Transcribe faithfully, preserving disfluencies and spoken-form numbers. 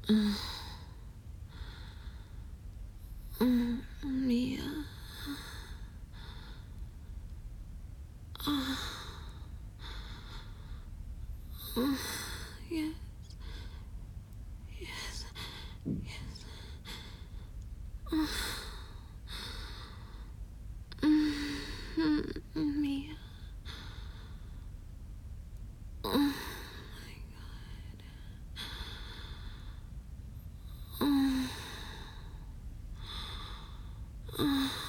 Mm, Mia. Uh, uh, yes, yes, yes. Uh, mm, Mia. Oh my God. Uh, uh.